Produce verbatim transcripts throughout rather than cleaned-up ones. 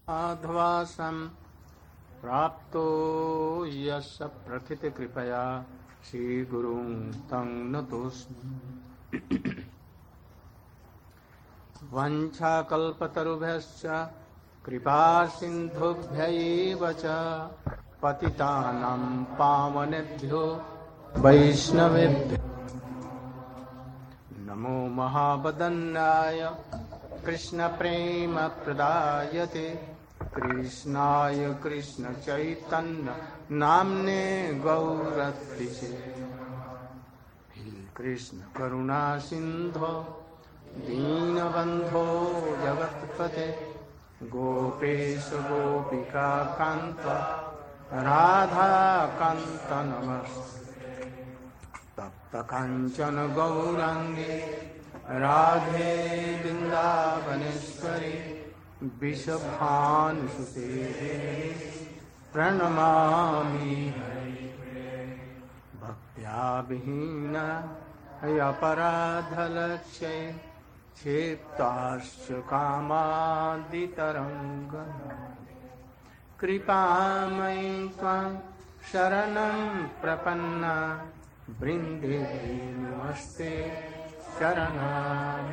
अध्वासं प्राप्तो यस्य प्रथित कृपया श्रीगुरुं तं नतोऽस्मि। वंशाकल्पतरुभ्यश्च कृपा सिन्धुभ्य एव च पतितानां पावनेभ्यो वैष्णवेभ्यो नमो महावदन्याय कृष्ण प्रेम प्रदायते कृष्णाय कृष्ण चैतन्य नाम्ने गौरतिसे हे कृष्ण करुणा सिंधो दीनबंधो जगत्पते गोपेश गोपिका कांत राधा कांत नमस्ते तप्त कांचन गौरांगी राधे वृंदावनेश्वरी विषभानुसुते प्रणमामि भक्त्या विहीन अपराधलक्ष्ये क्षिप्ताश्च कामादितरङ्ग कृपामयि त्वां शरणं प्रपन्ना वृन्दे नमस्ते शरणाय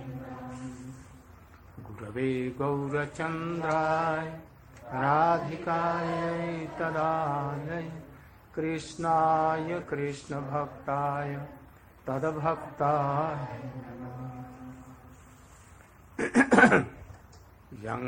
गुरवे गौरचन्द्राय राधिकायै तदालय कृष्णाय कृष्णभक्ताय तद्भक्ताय यं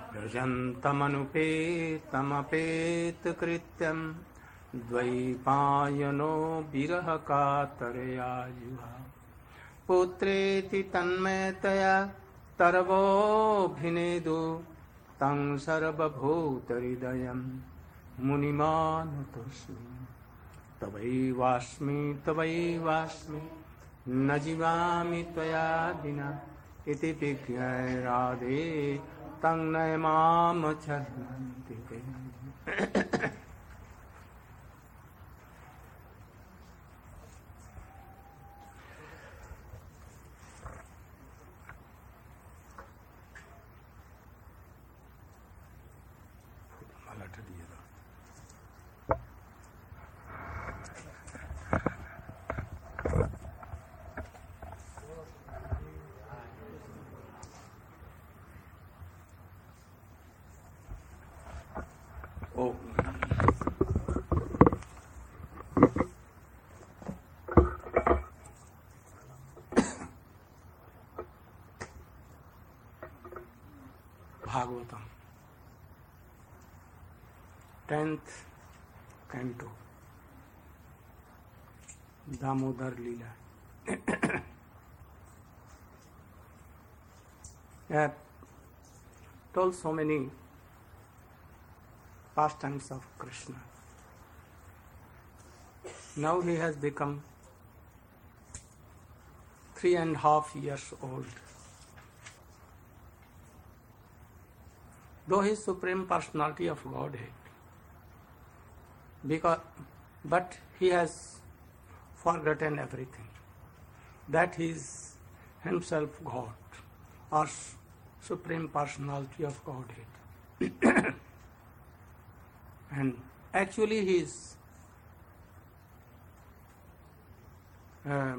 प्रव्रजन्तमनुपेतमपेतकृत्यं द्वैपायनो विरहकातरया जुहा पुत्रेति तन्मयतया तरवोऽभिनेदु तं सर्वभूतहृदयं मुनिमानतोऽस्मि तवैवास्मि तवैवास्मि न जीवामि त्वया विना इति विज्ञाय राधे तं नयमामचरन्ति ते। Bhagavatam tenth canto Damodar Leela. I have told so many pastimes of Krishna. Now he has become three and a half years old. Though he is Supreme Personality of Godhead, because, but he has forgotten everything, that he is himself God or Supreme Personality of Godhead. And actually he is uh,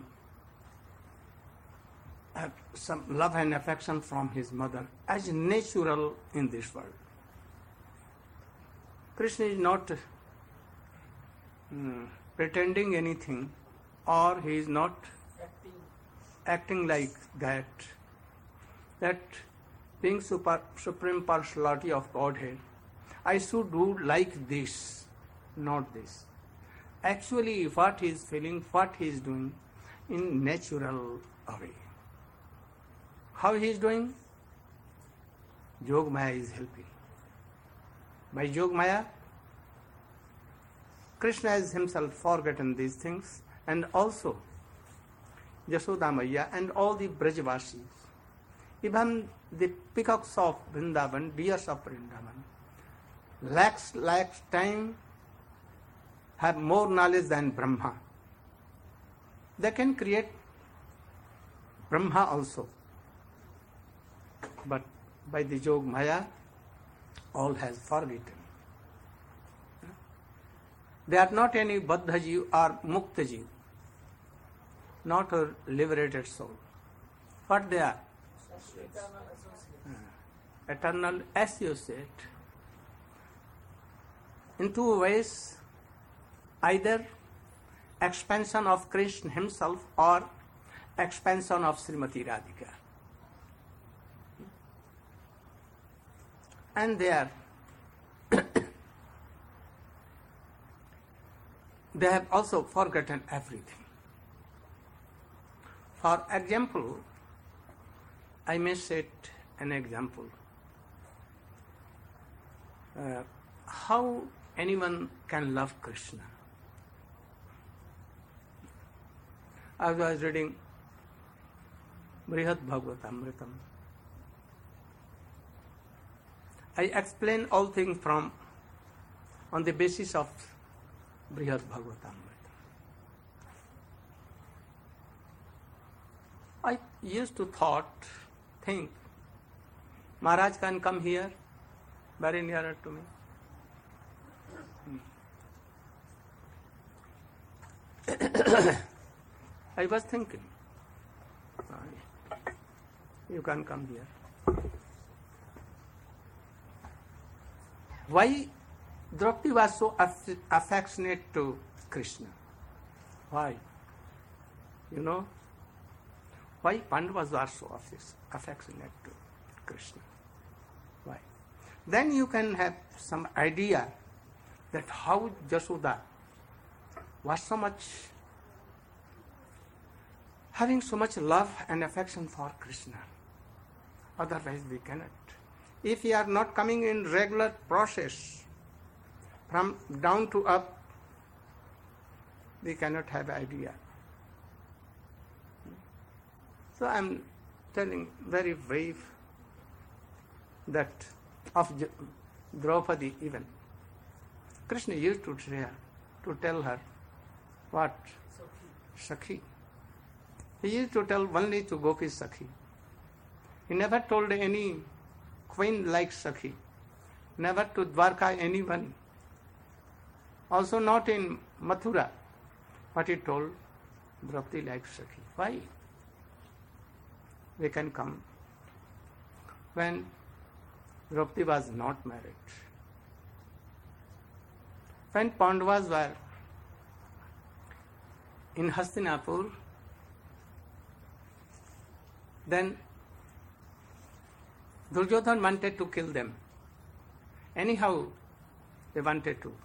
have some love and affection from his mother as natural in this world. Krishna is not um, pretending anything, or he is not acting, acting like that. That being super, Supreme Personality of Godhead, I should do like this, not this. Actually, what he is feeling, what he is doing in natural way. How he is doing? Yog Maya is helping. By Yog Maya, Krishna has himself forgotten these things, and also Yashoda Maya and all the Brajavasis, even the peacocks of Vrindavan, deers of Vrindavan, lakhs, lakhs time have more knowledge than Brahma. They can create Brahma also. But by the Yog Maya, all has forgotten. They are not any Baddha Jeev or Mukta Jeev, not a liberated soul. What they are? Eternal associate. In two ways, either expansion of Krishna himself or expansion of Srimati Radhika. And they are they have also forgotten everything. For example, I may set an example. Uh, how anyone can love Krishna. I was reading Brihad Bhagavatamritam. I explain all things from on the basis of Brihad Bhagavatamritam. I used to thought, think, Maharaj can come here, very nearer to me. I was thinking, you can come here. Why Draupadi was so aff- affectionate to Krishna? Why? You know? Why Pandavas were so aff- affectionate to Krishna? Why? Then you can have some idea that how Jashoda was so much having so much love and affection for Krishna. Otherwise we cannot. If we are not coming in regular process from down to up, we cannot have idea. So I am telling very brief that of J- Draupadi even. Krishna used to tell her, to tell her what? Sakhi. He used to tell only to Gopi Sakhi. He never told any queen like Sakhi. Never to Dwarka anyone. Also not in Mathura. But he told Draupadi like Sakhi. Why? We can come when Draupadi was not married. When Pandavas were in Hastinapur, then Duryodhana wanted to kill them. Anyhow, they wanted to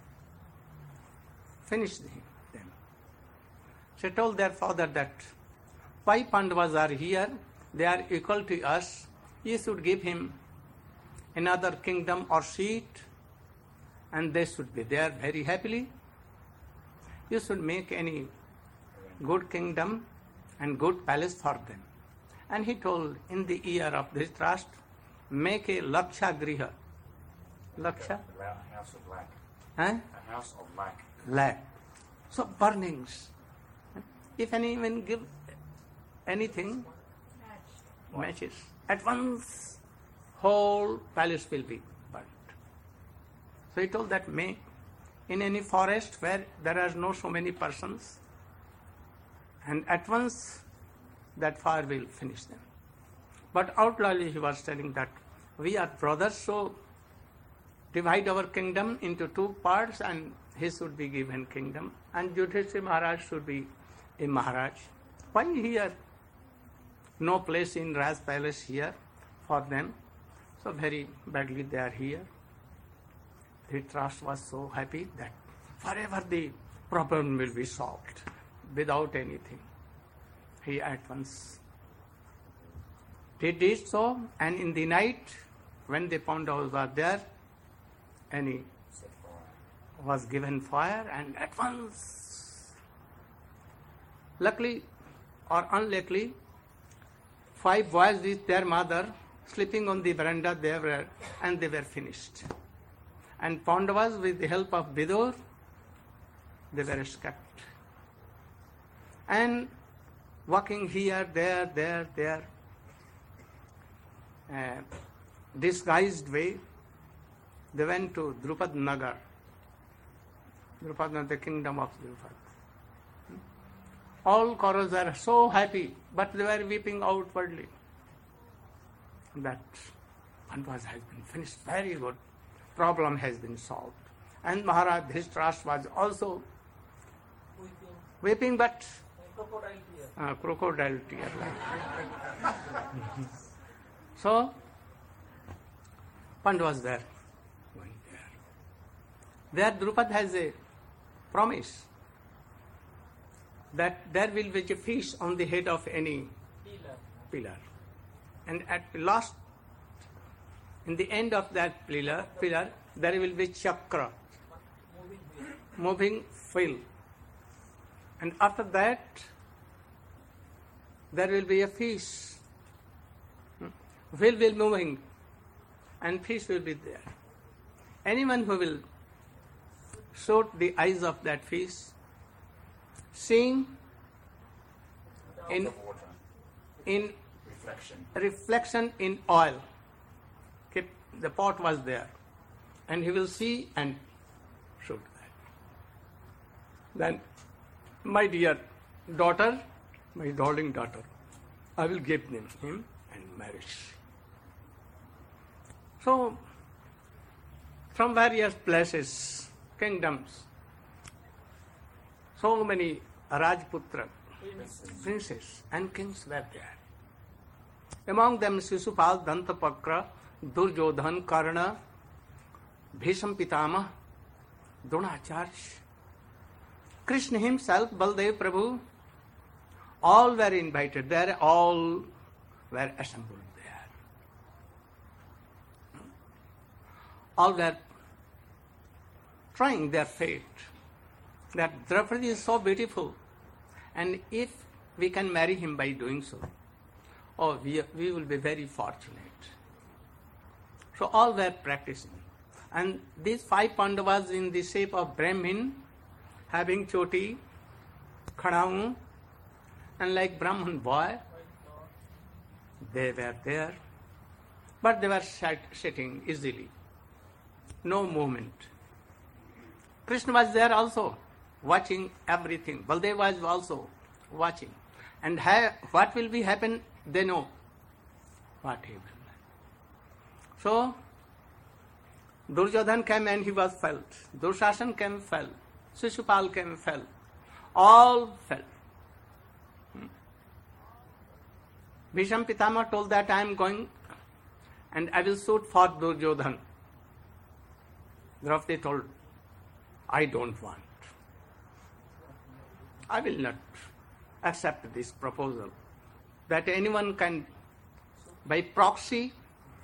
finish them. She told their father that why Pandavas are here, they are equal to us, you should give him another kingdom or seat and they should be there very happily. You should make any good kingdom and good palace for them. And he told in the ear of Dhritarashtra, make a Laksha Griha. Laksha? A house of lack. Huh? A house of lack. Lack. So burnings. If anyone give anything, matches, at once whole palace will be burnt. So he told that may in any forest where there are no so many persons, and at once that fire will finish them. But outwardly he was telling that we are brothers, so divide our kingdom into two parts and he should be given kingdom and Yudhishthira Maharaj should be a Maharaj. Why here? No place in Raj Palace here for them. So very badly they are here. Dhritarashtra was so happy that forever the problem will be solved without anything. He at once he did so, and in the night when the Pandavas were there, and he was given fire, and at once, luckily or unluckily, five boys with their mother sleeping on the veranda, they were, and they were finished. And Pandavas, with the help of Vidur, they were escaped. And walking here, there, there, there, uh, disguised way, they went to Drupad Nagar. Drupad Nagar, the kingdom of Drupad. All Kauravas were so happy, but they were weeping outwardly. That Pandavas has been finished, very good. Problem has been solved. And Maharaj Dhritarashtra was also Weeping. weeping, but Crocodile tears. uh, crocodile tear like. So, Pandavas were going there. There Drupad has a promise that there will be a fish on the head of any Pillar. pillar. And at last, in the end of that pillar, pillar there will be chakra, Moving wheel. moving wheel. And after that, there will be a fish. Hmm. Wheel will be moving and fish will be there. Anyone who will shoot the eyes of that fish, seeing in, Of water. in Reflection. reflection in oil. Okay, the pot was there. And he will see and shoot that. Then, my dear daughter, my darling daughter, I will give him, him and marriage. So, from various places, kingdoms, so many Rajputra, princes and kings were there. Among them Shishupal, Dantapakra, Duryodhan, Karna, Bhisham Pitama, Dronacharya, Krishna himself, Baldev Prabhu, all were invited there, all were assembled there. All were trying their fate. That Draupadi is so beautiful, and if we can marry him by doing so, oh, we, we will be very fortunate. So all were practicing. And these five Pandavas in the shape of Brahmin, having choti, khadau, and like Brahman boy, they were there. But they were sat, sitting easily. No movement. Krishna was there also, watching everything. Baldev was also watching. And ha- what will be happen, they know what he will. So, Duryodhan came and he was felt. Durshasan came, fell. Shishupal came, fell. All fell. Hmm. Bhisham Pitama told that I am going and I will shoot for Duryodhan. Draupadi told, I don't want. I will not accept this proposal that anyone can, by proxy,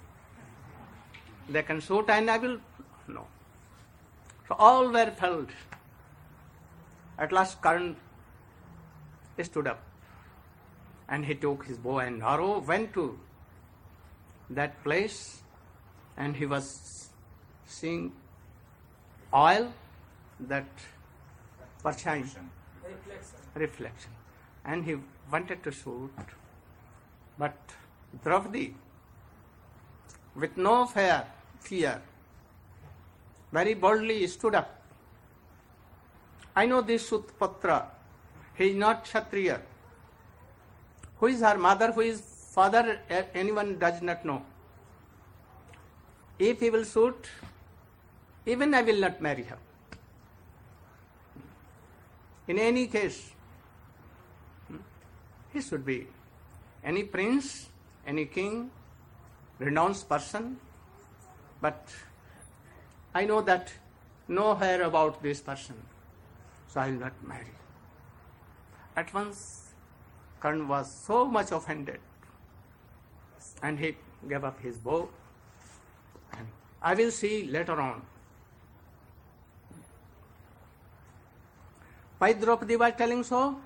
they can shoot and I will, no. So all were felled. At last Karna stood up and he took his bow and arrow, went to that place and he was seeing oil, that perchine, Reflection. reflection. And he wanted to shoot, but Draupadi, with no fear, fear, very boldly stood up. I know this Sutpatra, he is not Kshatriya. Who is her mother, who is father, anyone does not know. If he will shoot, even I will not marry her. In any case, he should be any prince, any king, renounced person, but I know that no hair about this person, so I will not marry. At once, Karna was so much offended, and he gave up his bow, and I will see later on. Why Draupadi was telling so?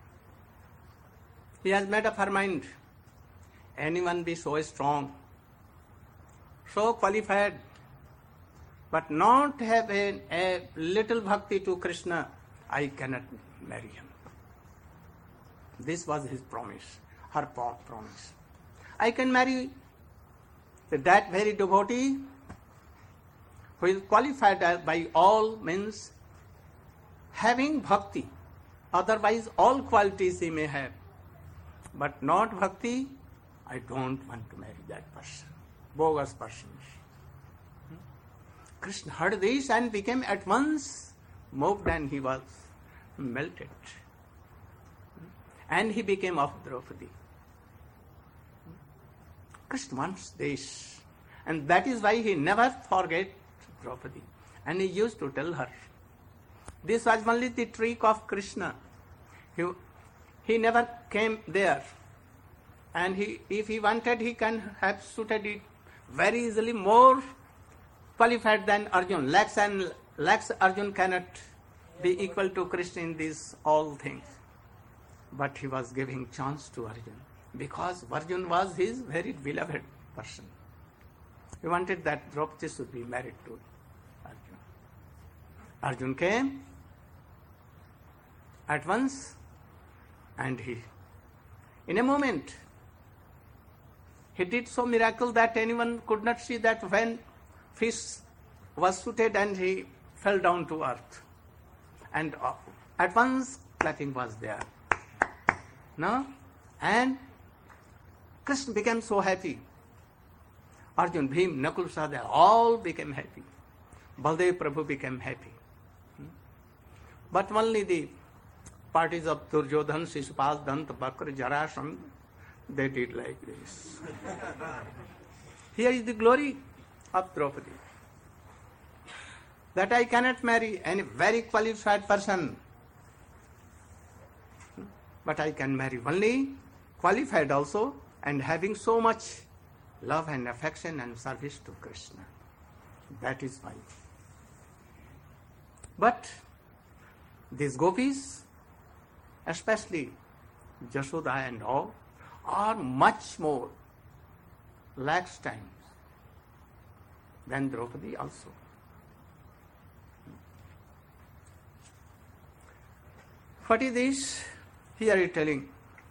He has made up her mind. Anyone be so strong, so qualified, but not have a, a little bhakti to Krishna, I cannot marry him. This was his promise, her promise. I can marry that very devotee who is qualified as by all means having bhakti. Otherwise, all qualities he may have, but not bhakti. I don't want to marry that person. Bogus person. Krishna heard this and became at once moved, and he was melted. And he became of Draupadi. Krishna wants this. And that is why he never forget Draupadi. And he used to tell her. This was only the trick of Krishna. He, he never came there. And he, if he wanted, he can have suited it very easily, more qualified than Arjun. Lakhs and lakhs Arjun cannot be equal to Krishna in these all things. But he was giving chance to Arjun, because Arjun was his very beloved person. He wanted that Draupadi should be married to Arjun. Arjun came at once, and he, in a moment, he did so miracle that anyone could not see that when fish was suited and he fell down to earth. And at once clapping was there. No? And Krishna became so happy. Arjun, Bhim, Nakul, Sahadeva, all became happy. Baldev Prabhu became happy. But only the parties of Duryodhan, Shishupal, Dant, Bakr, Jarasandha, they did like this. Here is the glory of Draupadi. That I cannot marry any very qualified person, but I can marry only qualified also, and having so much love and affection and service to Krishna. That is why. But these gopis, especially Jashoda and all, are much more lakhs times than Draupadi also. What is this? Here he is telling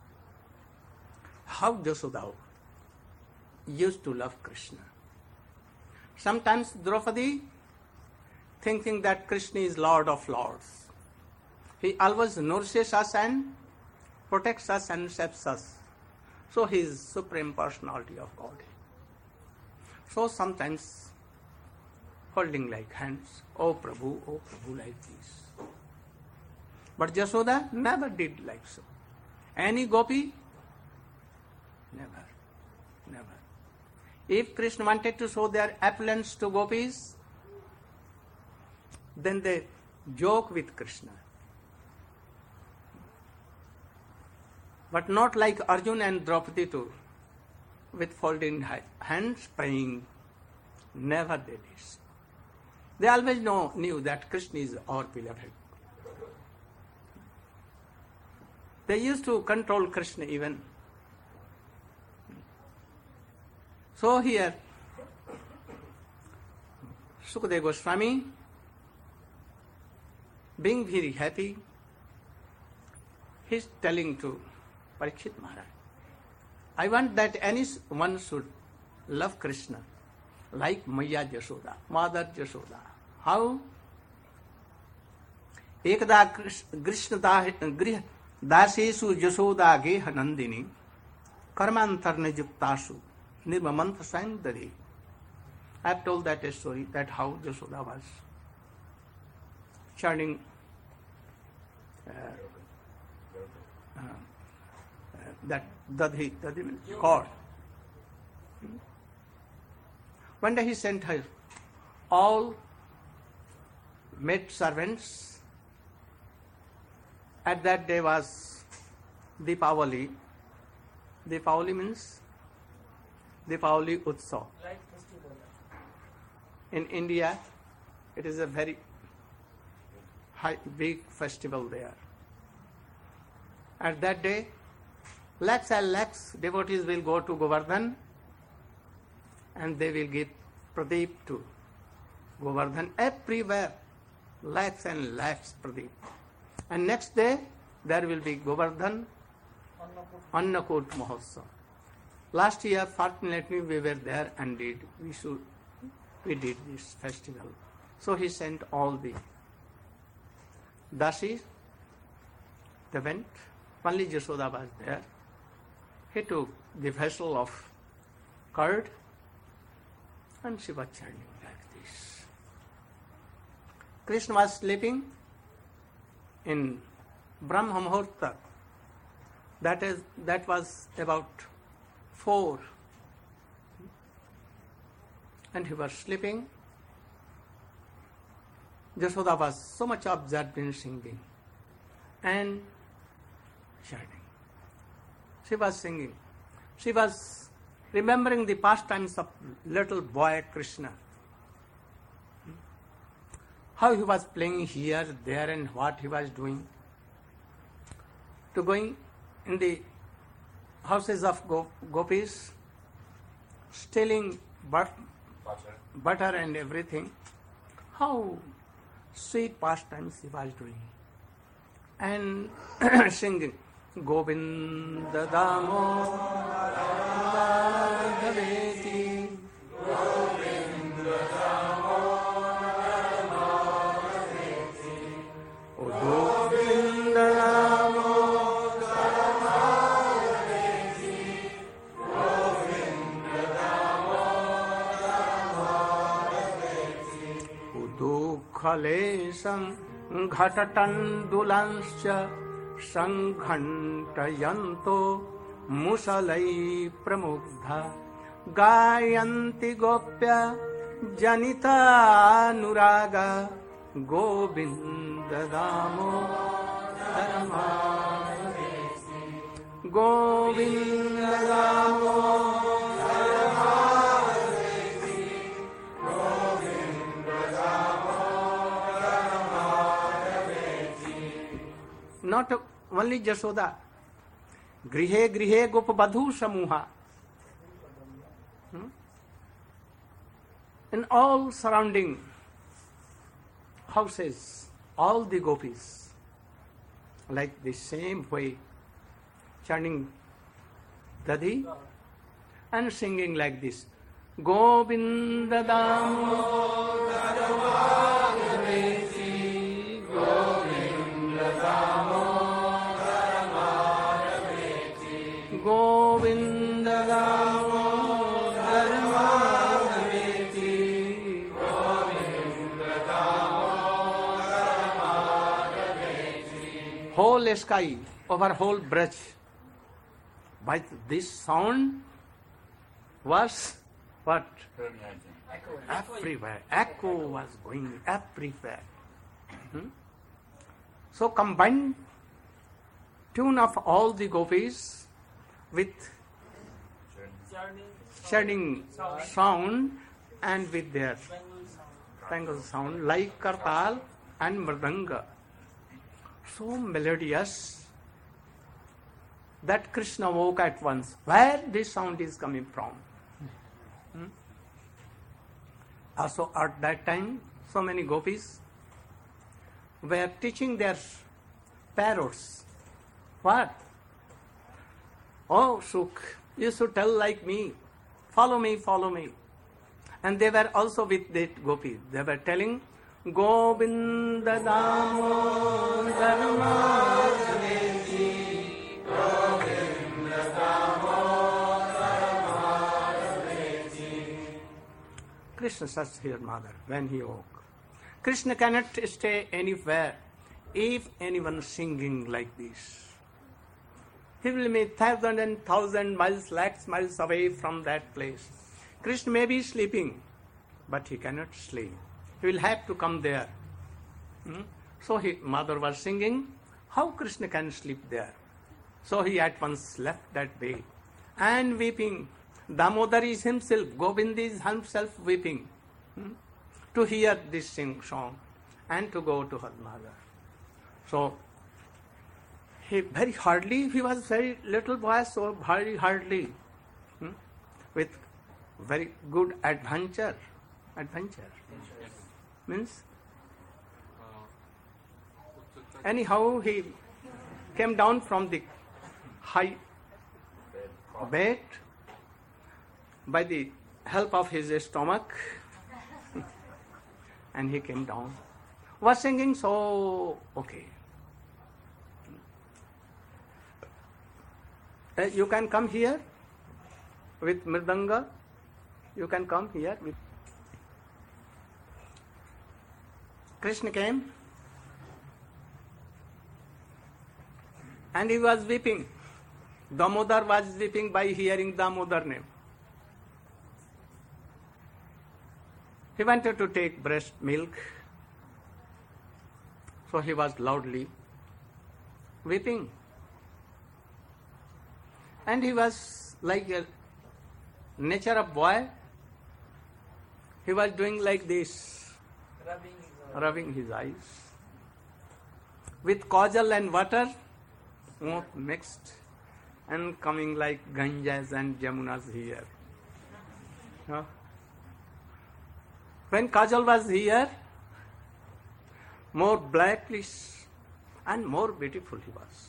how Jashoda used to love Krishna. Sometimes Draupadi, thinking that Krishna is Lord of Lords, he always nourishes us and protects us and saves us. So he is Supreme Personality of Godhead. So sometimes holding like hands, oh Prabhu, oh Prabhu, like this. But Jashoda never did like so. Any gopi? Never. Never. If Krishna wanted to show their affluence to gopis, then they joke with Krishna. But not like Arjun and Draupadi too, with folded hands praying. Never did this. They always know, knew that Krishna is our beloved. They used to control Krishna even. So here, Sukadeva Goswami, being very happy, he is telling to Parikshit Maharaj, I want that anyone should love Krishna like Maya Jashoda, Mother Jashoda. How? Ekada Krishna Grih Dasesu Jashoda Geha Nandini Karmantarne Juktasu Nirmamantha Swayamdari. I have told that a story, that how Jashoda was churning uh, uh, that dadhi, dadhi means cord. One day he sent her all maid servants. At that day was Deepavali. Deepavali means Deepavali Utsav. Light festival. In India, it is a very high, big festival there. At that day, lakhs and lakhs devotees will go to Govardhan and they will give Pradeep to Govardhan. Everywhere, lakhs and lakhs Pradeep. And next day, there will be Govardhan Annakut Mahotsav. Last year, fortunately, we were there and did. We should we did this festival. So he sent all the dasis. They went. Only Jashoda was there. He took the vessel of curd and she was churning like this. Krishna was sleeping in Brahma Muhurta. That is, that was about four. And he was sleeping. Jashoda was so much absorbed in singing and churning. She was singing. She was remembering the pastimes of little boy Krishna. How he was playing here, there, and what he was doing. To going in the houses of go- gopis, stealing but- Butter. butter and everything. How sweet pastimes he was doing. And singing, Govinda Damodara Madhaveti, Govinda Damodara Madhaveti, O Govinda Damodara Madhaveti, Govinda Damodara Madhaveti, Udukhalesam Ghatatan-dulanscha Sanghanta-yanto Musalai Pramugdha Gayanti Gopya Janita Nuraga Govinda Damodara Madhaveti Govinda Damodara Madhaveti Govinda Damodara Madhaveti. Not only Jashoda, Grihe Grihe Gopabadhu Samuha. Hmm? In all surrounding houses, all the gopis, like the same way, chanting Dadi and singing like this, Govinda Damodara Madhaveti, Govinda Damodara Madhaveti, Govinda Damodara Madhaveti, Govinda Damodara Madhaveti. Whole sky, over whole breadth, by this sound was what? Permeating. Everywhere. Echo was going everywhere. Hmm? So combined tune of all the gopis with Journey. shedding sound and with their tangle sound like kartal and mridanga. So melodious that Krishna woke at once. Where this sound is coming from? Hmm? Also at that time, so many gopis were teaching their parrots. What? Oh, Sukh, you should tell like me. Follow me, follow me. And they were also with that gopi. They were telling, Govinda Damodara Madhaveti, Govinda Damodara Madhaveti. Krishna searched his mother when he woke. Krishna cannot stay anywhere if anyone singing like this. He will be thousand and thousand miles, lakhs miles away from that place. Krishna may be sleeping, but he cannot sleep. He will have to come there. Hmm? So his mother was singing, how Krishna can sleep there? So he at once left that way and weeping. Damodar is himself, Govinda is himself weeping hmm? to hear this sing song and to go to her mother. So he very hardly, he was very little boy, so very hardly, hmm? with very good adventure. Adventure means anyhow he came down from the high bed by the help of his stomach and he came down. Was singing so okay. Uh, you can come here with mridanga. You can come here with. Krishna came and he was weeping. Damodar was weeping by hearing Damodar name. He wanted to take breast milk, so he was loudly weeping. And he was like a nature of boy. He was doing like this, Rubbing his eyes. rubbing his eyes. With kajal and water, both mixed, and coming like Ganges and Jamunas here. Huh? When kajal was here, more blackish and more beautiful he was.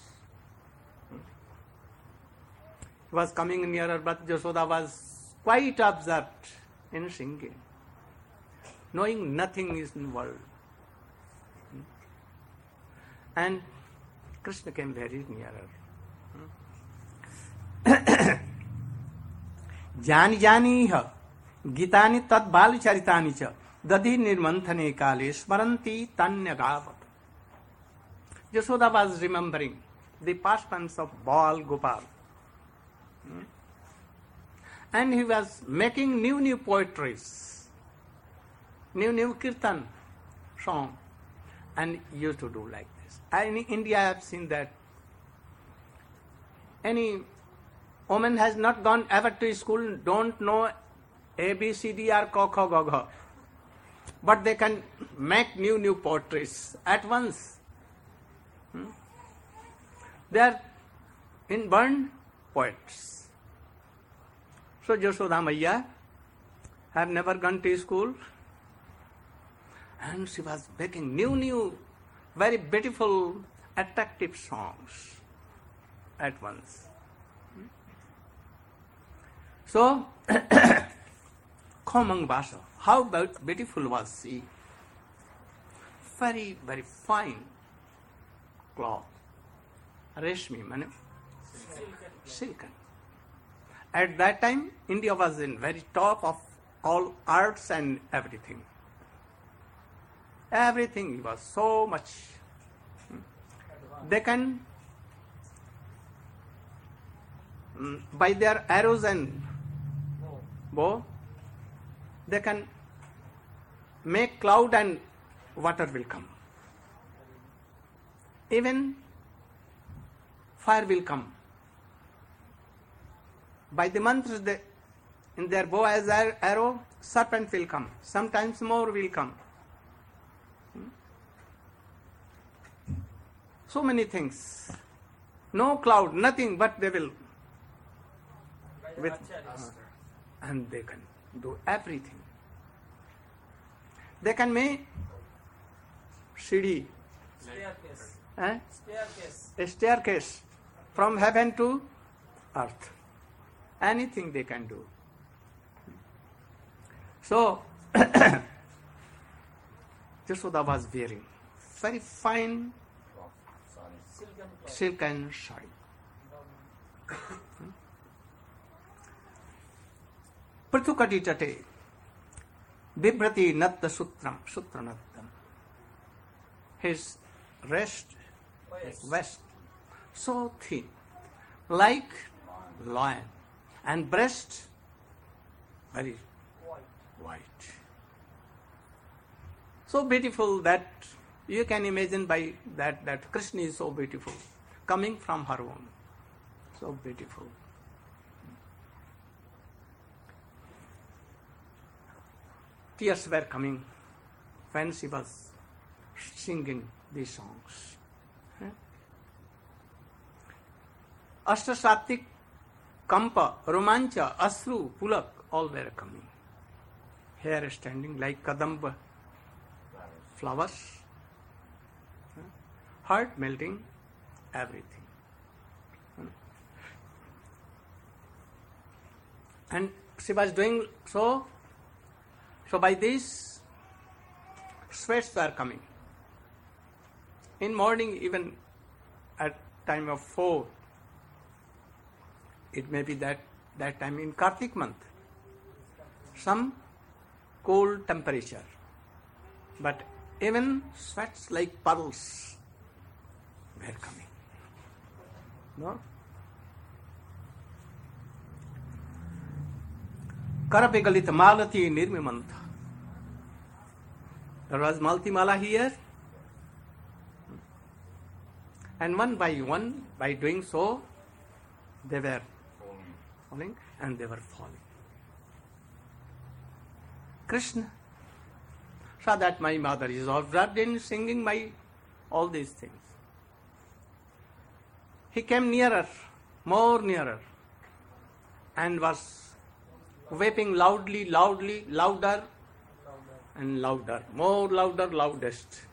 He was coming nearer, but Yashoda was quite absorbed in singing, knowing nothing is in the world. And Krishna came very nearer. जानि जानीह गीतानि तद बाल चरितानि च दधि निर्मंथने काले स्मरन्ति तन्यगावत. Yashoda was remembering the pastimes of Bal Gopal. And he was making new new poetries, new new kirtan song, and used to do like this. And in India I have seen that any woman has not gone ever to school, don't know A, B, C, D or Ka, Kha, Ga, Gha. But they can make new, new poetries at once. Hmm? They are inborn poets. So Yashoda Maiya have never gone to school, and she was making new, new, very beautiful, attractive songs at once. So, Khamang Basa, how beautiful was she? Very, very fine cloth, reshmi, mane, silken. At that time, India was in very top of all arts and everything. Everything was so much. They can, by their arrows and bow, they can make cloud and water will come. Even fire will come. By the mantras, they, in their bow as arrow, serpent will come. Sometimes more will come. So many things. No cloud, nothing, but they will. With, uh, and they can do everything. They can make Shidi, Staircase. eh? Staircase. a staircase from heaven to earth. Anything they can do. So, Yashoda was wearing very fine Silken cloth. silken sari. Prithukati tate bibrati natta sutram sutranattam. His rest Yes. vest so thin, like lion, and breast very White. white. So beautiful that you can imagine by that that Krishna is so beautiful, coming from her womb. So beautiful. Tears were coming when she was singing these songs. Ashtashatik, Kampa, Romancha, Asru, Pulak, all were coming. Hair standing like Kadamba flowers, heart melting, everything. And she was doing so, so by this, sweats are coming. In morning, even at time of four, it may be that that time in Kartik month, some cold temperature, but even sweats like puddles were coming. No? Karapigalit malati nirmimanta. There was Malti Mala here, and one by one, by doing so, they were Falling. falling and they were falling. Krishna saw that my mother is observed in singing my all these things. He came nearer, more nearer, and was weeping loudly, loudly, louder and louder, more louder, loudest.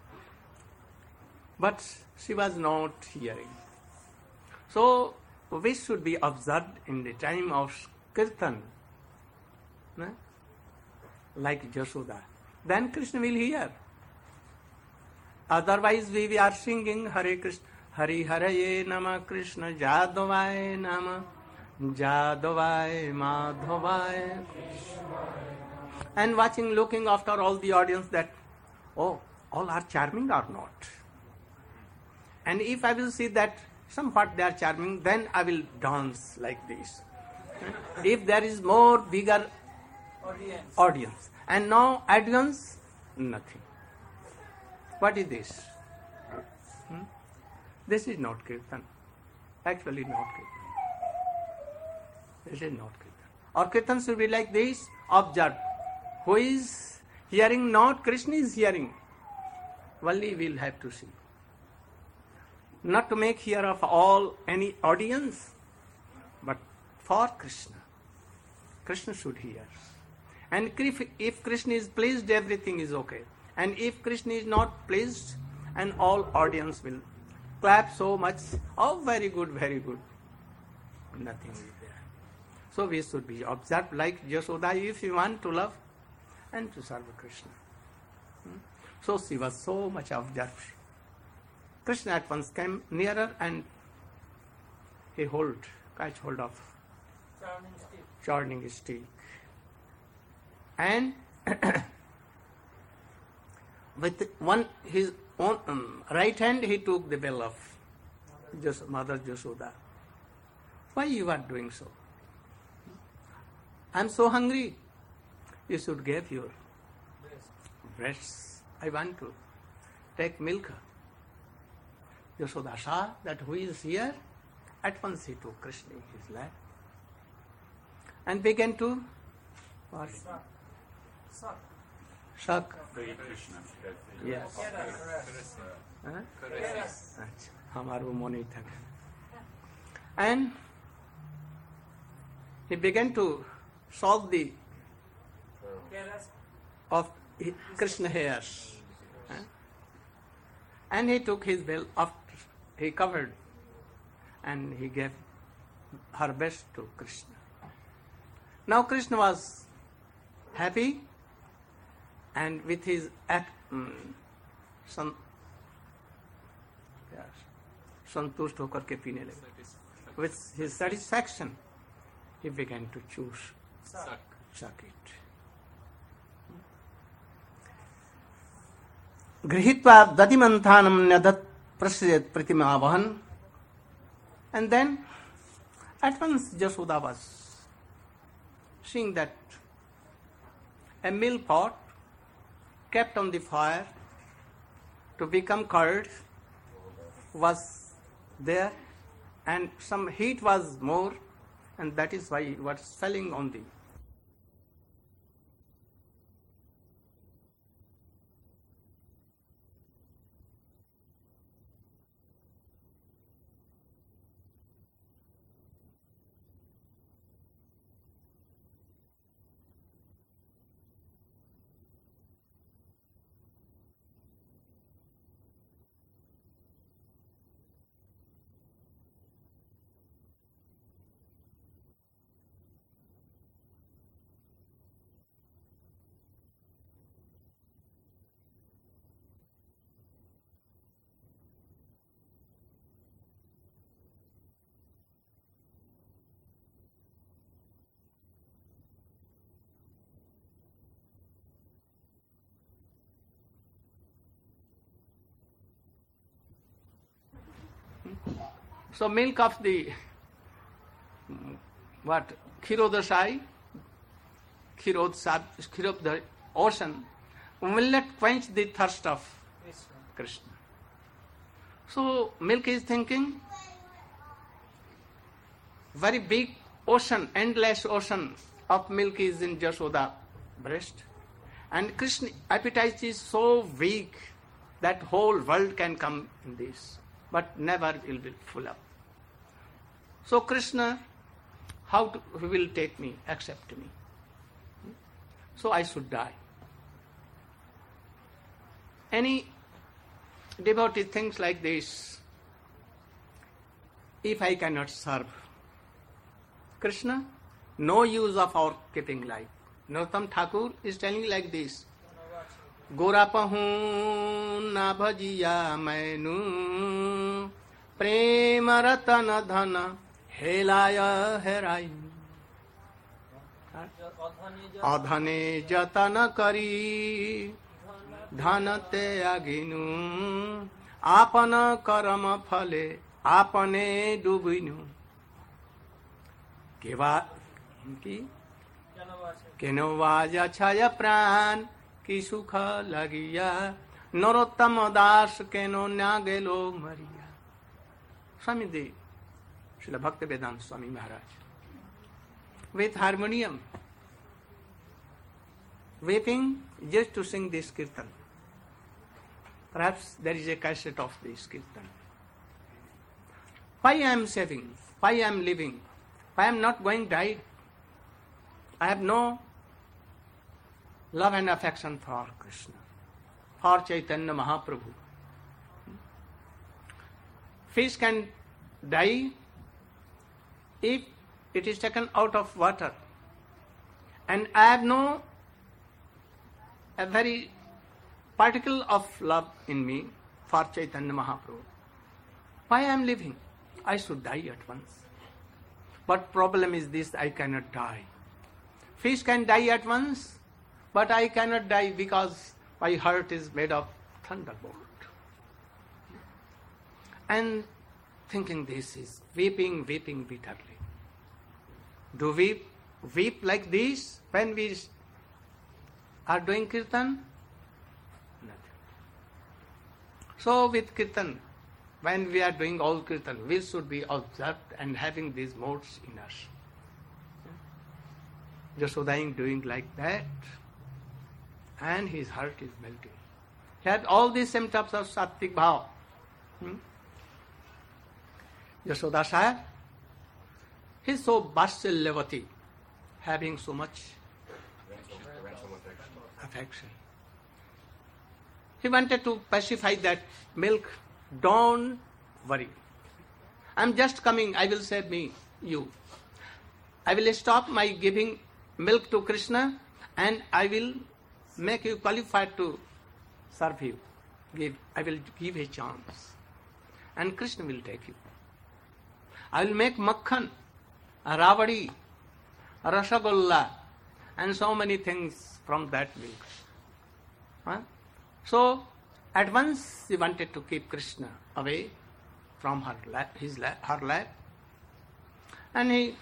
But she was not hearing. So we should be observed in the time of kirtan, no? Like Jashoda. Then Krishna will hear. Otherwise we, we are singing Hare Krishna, Hari Haraye Nama Krishna Jadavaya Nama Jadavaya Madhavaya, and watching, looking after all the audience that, oh, all are charming or not. And if I will see that somewhat they are charming, then I will dance like this. If there is more bigger Audience. audience, and now audience, nothing. What is this? Hmm? This is not kirtan. Actually not kirtan. This is not kirtan. Or kirtan should be like this, observe. Who is hearing? Not Krishna is hearing. Only we'll have to see. Not to make here of all any audience, but for Krishna. Krishna should hear. And if, if Krishna is pleased, everything is okay. And if Krishna is not pleased, and all audience will clap so much, oh, very good, very good. Nothing is there. So we should be observed like Jashoda if you want to love and to serve Krishna. Hmm? So she was so much observed. Krishna at once came nearer and he hold, catch hold of Churning stick. churning stick. And with one his own um, right hand he took the bell of Jas- Mother Jashoda. Why you are doing so? I am so hungry. You should give your breasts. I want to take milk. Yashoda saw that who is here. At once he took Krishna in his lap and began to what? Suck. Suck. Suck. Hare Krishna. Yes. Caress. Huh? Caress. अच्छा, हमारा वो मोह नहीं था. And he began to solve the Caress. of Krishna hairs. Huh? And he took his veil after he covered and he gave her best to Krishna. Now Krishna was happy and with his act, um, some yes, संतुष्ट होकर के पीने लगे. With his satisfaction, he began to choose Suck. suck it. गृहीत्वा दधिमन्थानं न्यदत् प्रसृजत् प्रतिमावहन्. And then at once Jashoda was seeing that a milk pot kept on the fire to become curd was there, and some heat was more, and that is why it was falling on the So milk of the what Khirodasai, Khirod Khirod the ocean will not quench the thirst of Krishna. So milk is thinking, very big ocean, endless ocean of milk is in Jashoda breast. And Krishna appetite is so weak that whole world can come in this, but never will be full up. So Krishna, how to, he will take me, accept me. So I should die. Any devotee thinks like this, if I cannot serve Krishna, no use of our keeping life. Narottam Thakur is telling like this, Gora pahu na bhajiya mainu prema ratana dhana helaya herai adhane jatana kari dhanate aginu apana karama phale apane dubinu keva ki keno vaja chaya pran ki sukha lagiya Narottam das keno nyagelo mariya. Swami Dev, Srila Bhaktivedanta Swami Maharaj, with harmonium, weeping just to sing this kirtan. Perhaps there is a cassette of this kirtan. Why I am saving? Why I am living? Why I am not going die? I have no love and affection for Krishna, for Chaitanya Mahaprabhu. Fish can die if it is taken out of water, and I have no a very particle of love in me for Chaitanya Mahaprabhu. Why I am living? I should die at once. But problem is this, I cannot die. Fish can die at once, but I cannot die because my heart is made of thunderbolt. And thinking this is weeping, weeping bitterly. Do we weep like this when we are doing kirtan? Nothing. So with kirtan, when we are doing all kirtan, we should be observed and having these modes in us. Jashoda doing like that, and his heart is melting. He had all these symptoms of Sattvik Bhava. Hmm? Jashoda Sahib, he is so Vatsalyavati, having so much affection. He wanted to pacify that milk. Don't worry. I am just coming, I will save me, you. I will stop my giving milk to Krishna and I will make you qualified to serve you. Give, I will give a chance. And Krishna will take you. I will make makhan, a rabadi, a rasagolla, and so many things from that milk. Huh? So, at once he wanted to keep Krishna away from her lap, his lap, her lap, and he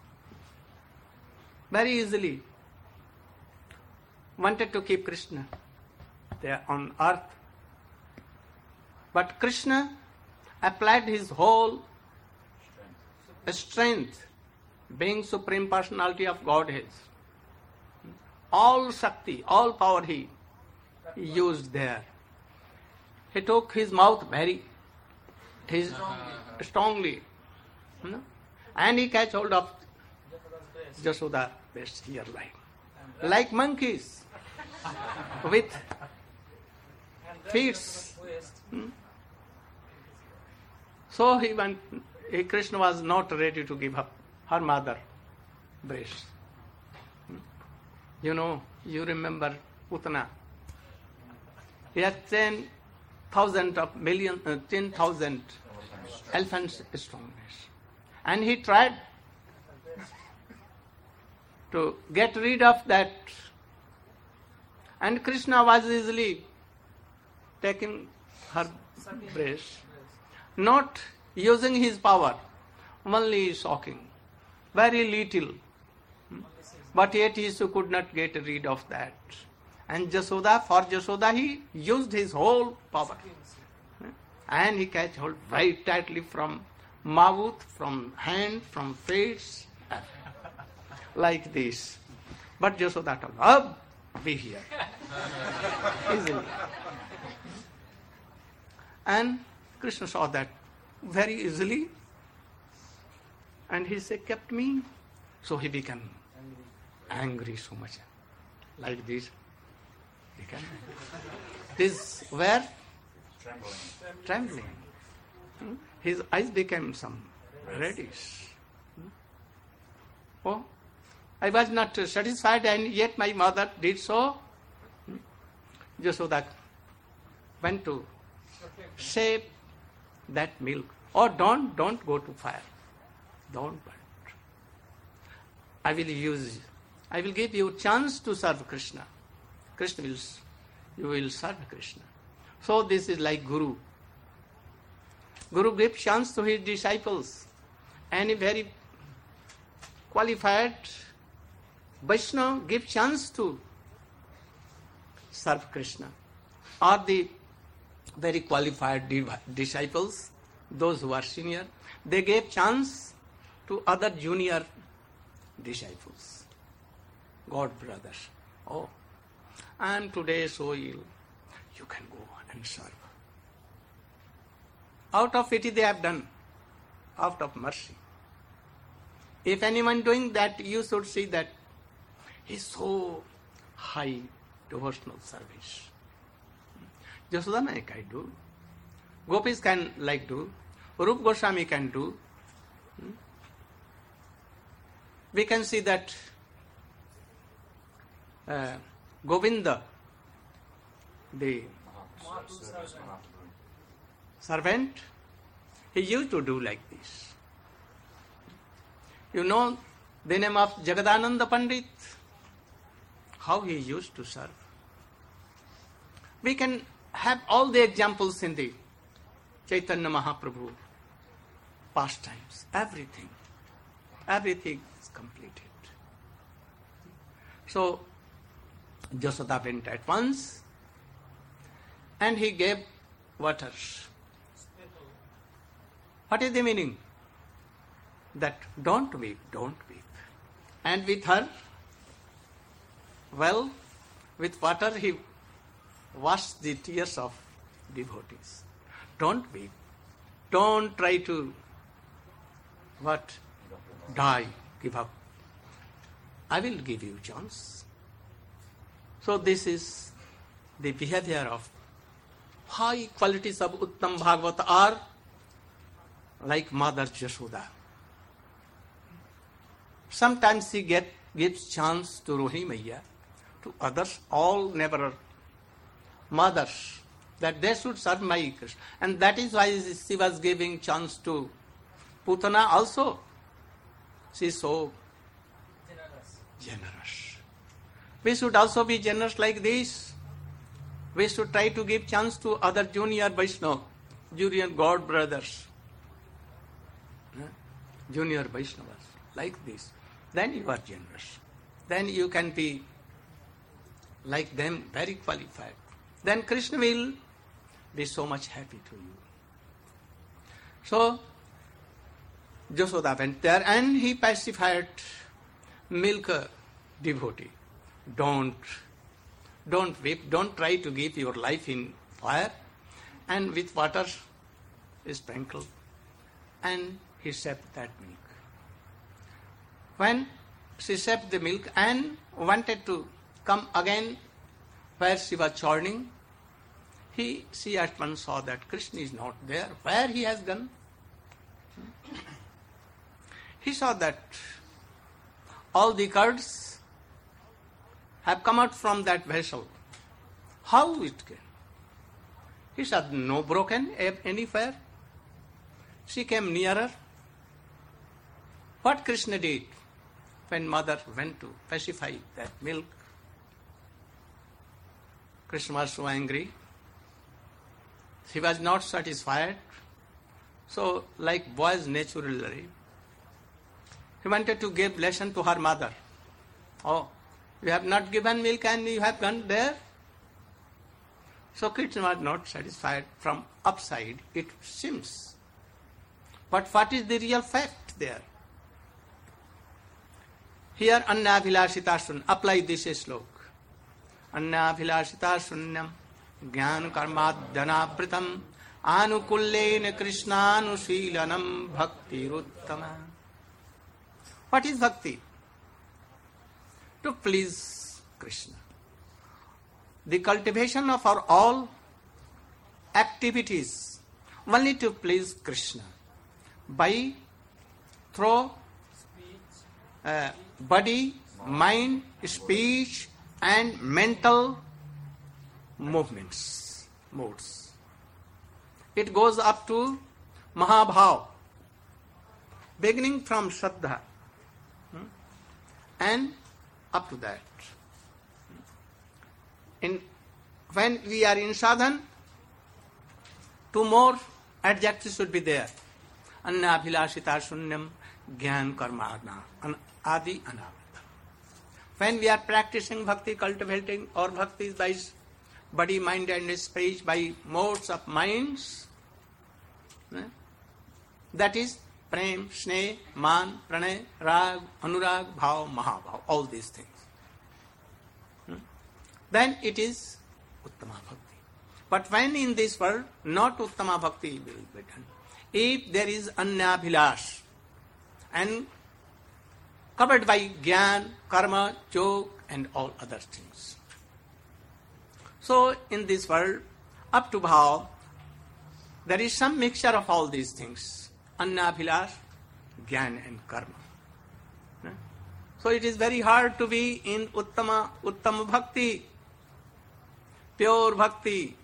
very easily wanted to keep Krishna there on earth. But Krishna applied his whole strength, being Supreme Personality of Godhead. All Shakti, all power he used there. He took his mouth very his strongly, hmm? and he catch hold of Jashoda breast here like, like monkeys with feet. Hmm? So he went. He, Krishna was not ready to give up her mother breast. Hmm? You know, you remember Putana. He had ten thousand of million, uh, ten thousand elephants strongness, and he tried to get rid of that. And Krishna was easily taking her breast, not using his power, only shocking, very little. But yet he could not get rid of that. And Jasoda, for Jasoda, he used his whole power. And he catch hold very tightly from mouth, from hand, from face, like this. But Jasoda told, oh, be here. Easily. And Krishna saw that very easily. And he said, kept me. So he became angry so much. Like this. Became. This where? Trembling. Trembling. Hmm? His eyes became some reddish. Hmm? Oh, I was not satisfied, and yet my mother did so. Hmm? Jasoda went to save that milk. Or don't, don't go to fire. Don't burn. I will use, I will give you a chance to serve Krishna. Krishna will, you will serve Krishna. So this is like Guru. Guru gives chance to his disciples. Any very qualified Vaishnava gives chance to serve Krishna. Or the very qualified disciples, those who are senior, they gave chance to other junior disciples, God brothers. Oh, I am today so ill. You can go and serve. Out of pity they have done, out of mercy. If anyone doing that, you should see that he is so high devotional service. Jasodana can do. Gopis can like do. Rup Goswami can do. We can see that uh, Govinda, the servant, he used to do like this. You know the name of Jagadananda Pandit, how he used to serve. We can have all the examples in the Chaitanya Mahaprabhu pastimes, everything. Everything is completed. So, Jasoda went at once and he gave water. What is the meaning? That don't weep, don't weep. And with her, well, with water he washed the tears of devotees. Don't weep. Don't try to, what? Die, give up. I will give you chance. So this is the behavior of high qualities of Uttam Bhagavata are like Mother Jasoda. Sometimes she get, gives chance to Rohini Maiya, to others, all never mothers, that they should serve my Krishna. And that is why she was giving chance to Putana also. She is so generous. generous. We should also be generous like this. We should try to give chance to other junior Vaishnava, junior God brothers, junior Vaishnavas, like this. Then you are generous. Then you can be like them, very qualified. Then Krishna will be so much happy to you. So, Jasoda went there and he pacified Milka devotee. Don't, don't weep, don't try to give your life in fire. And with water sprinkled. And he sipped that milk. When she sipped the milk and wanted to come again where she was churning, he, she at once saw that Krishna is not there. Where he has gone? He saw that all the curds have come out from that vessel. How it came? He said, no broken anywhere. She came nearer. What Krishna did when mother went to pacify that milk? Krishna was so angry. He was not satisfied. So, like boys naturally, he wanted to give lesson to her mother. Oh, you have not given milk and you have gone there? So Krishna was not satisfied. From upside it seems. But what is the real fact there? Here Annabhilashita Sun, apply this slok. Annabhilashita Sunyam Jnana Karmadhyanapritam Anukullena Krishnanushilanam Bhakti Ruttama. What is bhakti? To please Krishna. The cultivation of our all activities only to please Krishna by through uh, body, mind, speech and mental movements, modes. It goes up to Mahabhav, beginning from Shraddha hmm, and up to that. In, when we are in sadhan, two more adjectives should be there. Annabhilashita sunyam jnana karmana adi anavritam. When we are practicing bhakti, cultivating our bhakti by body, mind and speech, by modes of minds, that is prem, sneh, man, pranay, rag, anurag, bhav, mahabhav, all these things. Then it is Uttama Bhakti. But when in this world, not Uttama Bhakti will be done. If there is Annabhilash and covered by Gyan, Karma, Jog and all other things. So in this world, up to Bhav, there is some mixture of all these things. Annabhilash, Gyan and Karma. So it is very hard to be in Uttama, Uttama Bhakti, pure bhakti.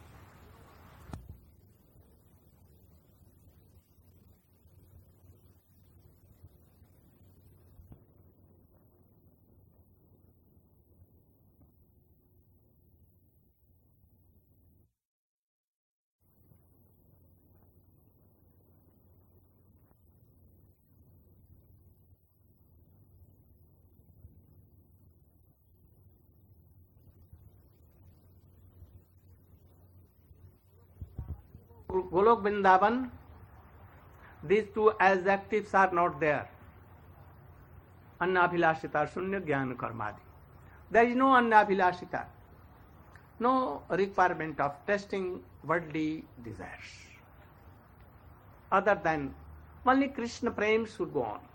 Golok Vrindavan, these two adjectives are not there. Annabhilashita Sunya Jnana Karmadi. There is no Annabhilashita, no requirement of testing worldly desires. Other than only Krishna Prem should go on.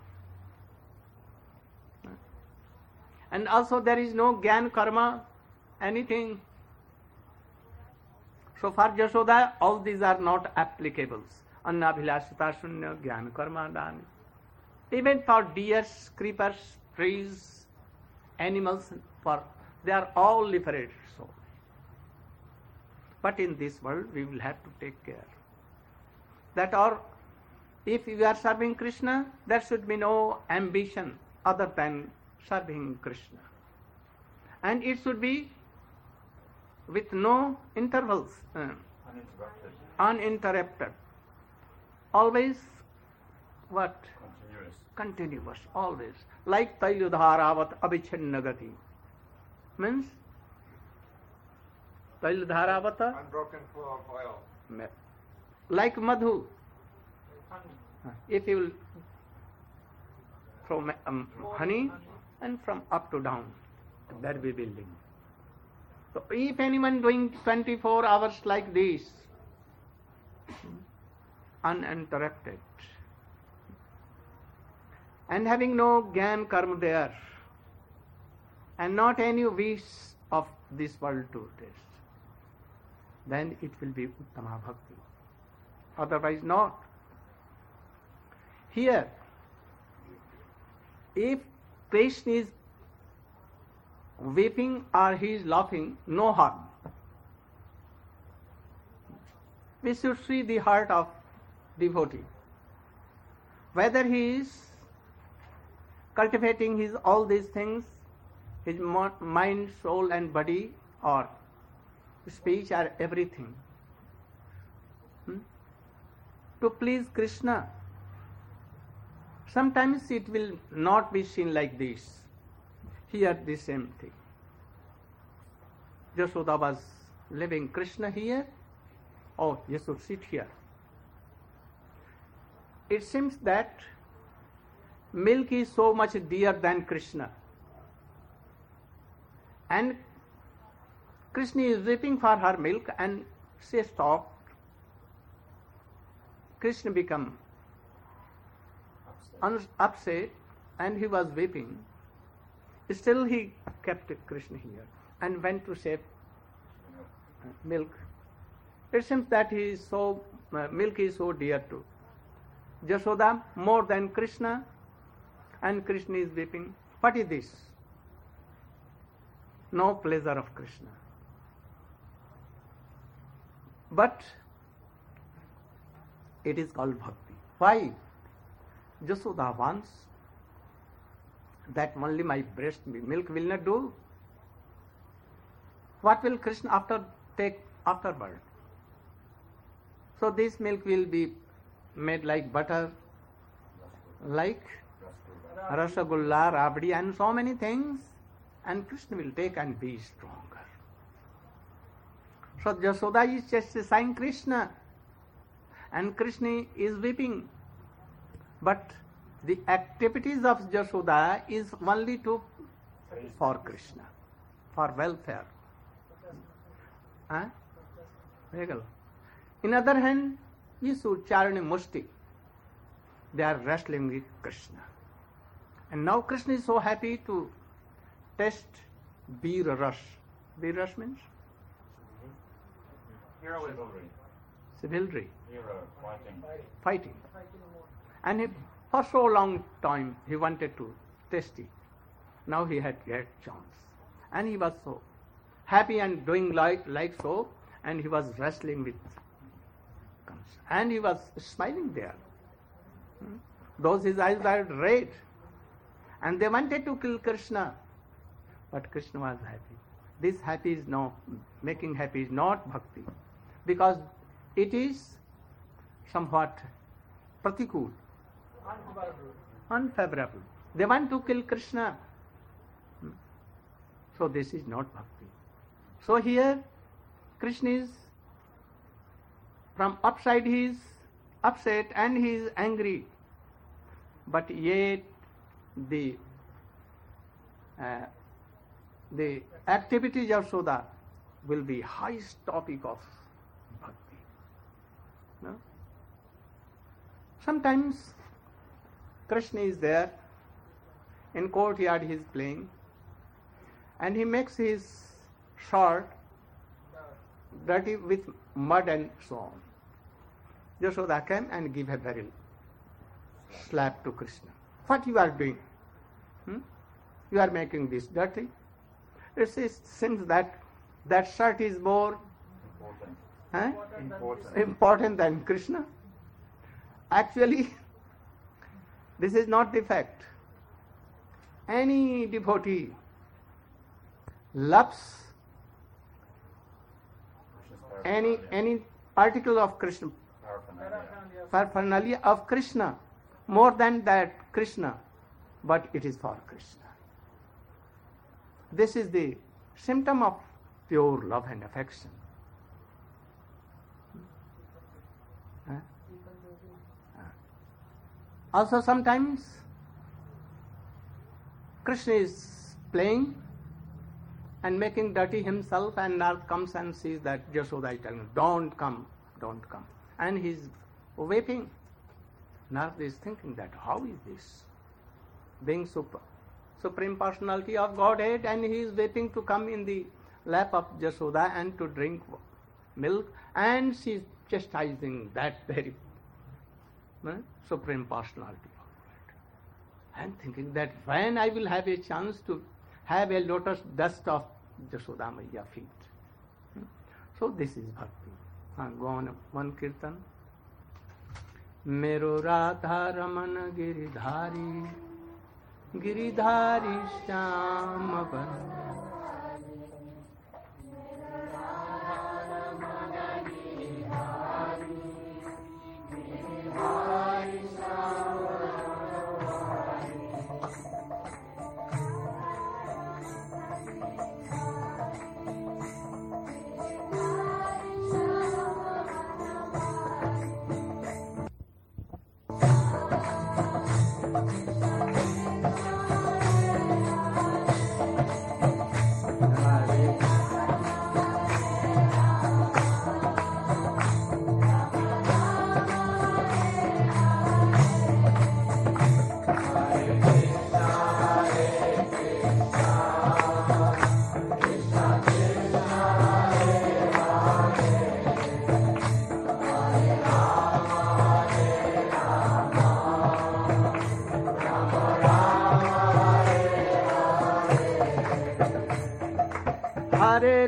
And also there is no Jnana Karma, anything. So for Jashoda, all these are not applicables. Annabhilashita Sunya Jnana Karma Dani. Even for deers, creepers, trees, animals, for they are all liberated souls. But in this world, we will have to take care that our, if we are serving Krishna, there should be no ambition other than serving Krishna. And it should be with no intervals, uh, Uninterrupted. uninterrupted. Always what? Continuous. Continuous, always. Like Tailudharavat Abhichinagati. Means Tailudharavat, Unbroken flow of oil. like Madhu. If you will throw um, honey and from up to down, there we will live. So if anyone doing twenty-four hours like this, uninterrupted, and having no Gyan Karma there, and not any wish of this world to taste, then it will be Uttama Bhakti. Otherwise not. Here, if Krishna is weeping or he is laughing, no harm. We should see the heart of devotee. Whether he is cultivating his all these things, his mind, soul and body, or speech or everything, hmm? to please Krishna. Sometimes it will not be seen like this. Here the same thing. Yashoda was leaving Krishna here. Oh, you should sit here. It seems that milk is so much dear than Krishna. And Krishna is weeping for her milk and she stopped. Krishna became un- upset and he was weeping. Still he kept Krishna here and went to save uh, milk. It seems that he is so uh, milk is so dear to Yashoda more than Krishna, and Krishna is weeping. What is this? No pleasure of Krishna. But it is called bhakti. Why? Yashoda wants that only my breast milk will not do. What will Krishna after take afterward? So this milk will be made like butter, like rasagulla, rabdi, and so many things, and Krishna will take and be stronger. So Yashoda is justifying Krishna, and Krishna is weeping. But the activities of Yashoda is only to for Krishna, for welfare. Huh? In other hand, Yishu, Charani, Mushti, they are wrestling with Krishna. And now Krishna is so happy to test Bir Ras. Bir Ras means? Heroism. Chivalry. Hero, fighting. Fighting. And he, for so long time he wanted to test it. Now he had great chance. And he was so happy and doing like, like so, and he was wrestling with and he was smiling there. Hmm? Those his eyes were red. And they wanted to kill Krishna. But Krishna was happy. This happy is no, making happy is not bhakti. Because it is somewhat pratikul, unfavorable. They want to kill Krishna. Hmm? So this is not bhakti. So here Krishna is from upside he is upset and he is angry, but yet the uh, the activities of Yashoda will be highest topic of bhakti. No? Sometimes Krishna is there in courtyard, he is playing, and he makes his shirt dirty with mud and so on. Yashoda came and give a very slap to Krishna. What you are doing? Hmm? You are making this dirty. It seems that that shirt is more Important. huh? Important. important than Krishna. Actually, this is not the fact. Any devotee loves any any particle of Krishna, Paraphernalia. paraphernalia of Krishna, more than that Krishna, but it is for Krishna. This is the symptom of pure love and affection. Huh? Also sometimes Krishna is playing and making dirty himself, and Narad comes and sees that Yashoda is telling him, don't come, don't come. And he is weeping. Narad is thinking that how is this? Being super, Supreme Personality of Godhead, and he is waiting to come in the lap of Yashoda and to drink milk, and she is chastising that very uh, Supreme Personality of Godhead. And thinking that when I will have a chance to have a lotus dust of Yashoda Maiya feet. Hmm? So this is bhakti. Uh, go on one kirtan. Mero Radha Ramana Giridhari Giridhari Shamavan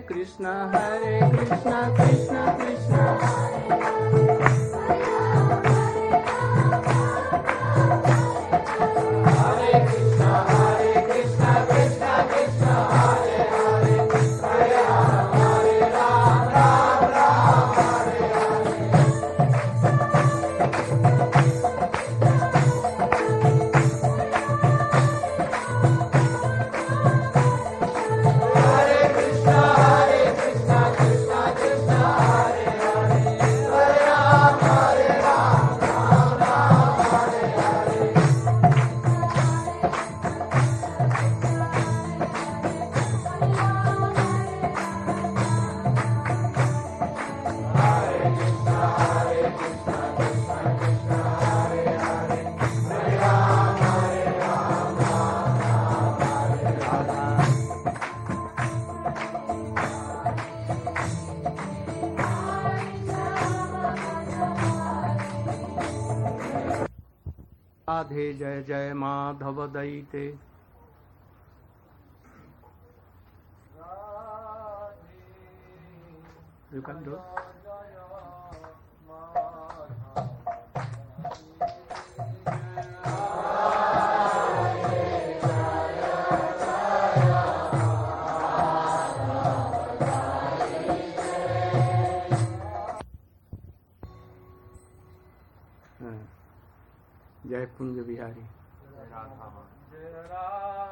Krishna, Hare Krishna, Krishna Krishna, Hare Krishna, Hare Krishna, Krishna Krishna, Hare Hare, Hare Ram, Hare Ram, Ram Ram, Hare Hare. Hare Krishna, Hare Krishna, Krishna Krishna, Hare Hare, Hare Ram, Hare Ram, Ram Ram, Hare Hare. Hare Krishna, Hare Krishna, Krishna Krishna, Hare Hare, Hare Ram, Hare Ram, Ram Ram, Hare Radha. Radhe जय जय Madhav दयिते। You can do it. हाँ। जय Kunj Bihari. Jai Radha.